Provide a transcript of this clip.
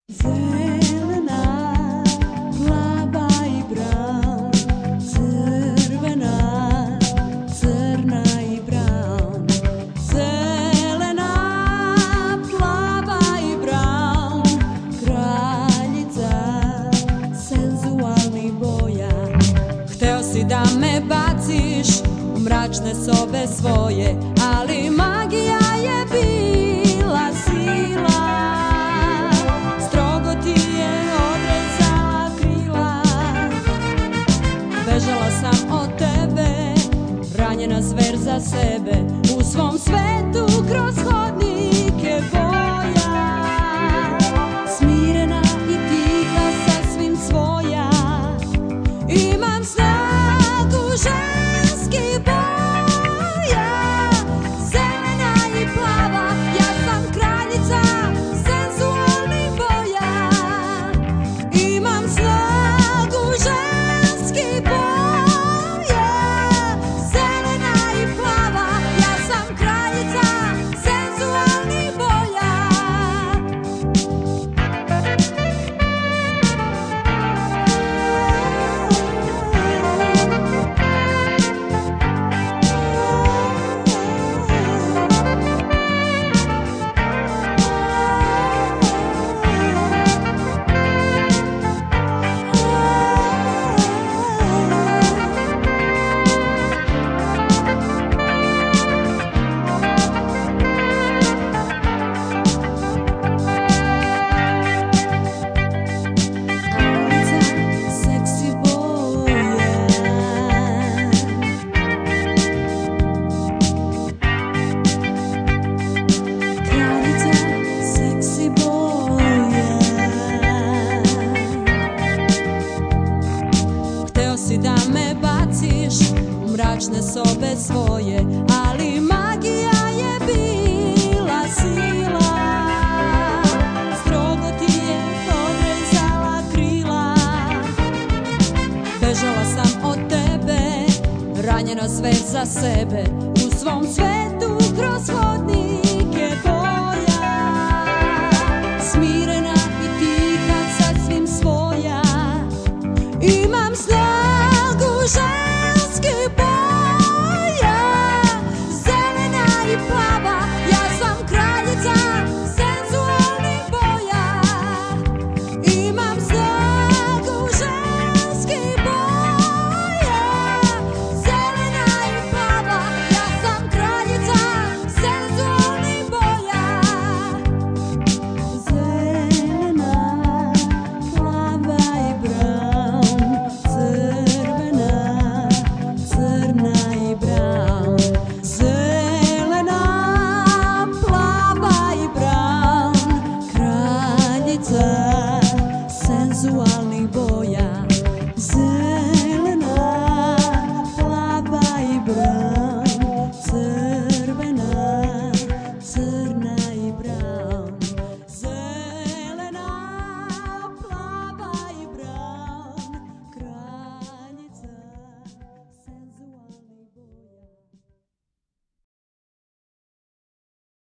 Da me baciš u mračne sobe svoje, ali magija je bila sila, strogo ti je odrezala krila. Bežala sam od tebe, ranjena zver za sebe, u svom svetu kroz hodnike boja, smirena i tiha, sasvim svoja. Imam snagu ženskih boja, zelena i plava, ja sam kraljica senzualnih boja. Imam snagu ženskih boja, zelena i plava, ja sam kraljica senzualnih boja. Da me baciš u mračne sobe svoje, ali magija je bila sila, strogo ti je odrezala krila. Bežala sam od tebe, ranjena zver za sebe, u svom svetu kroz hodnik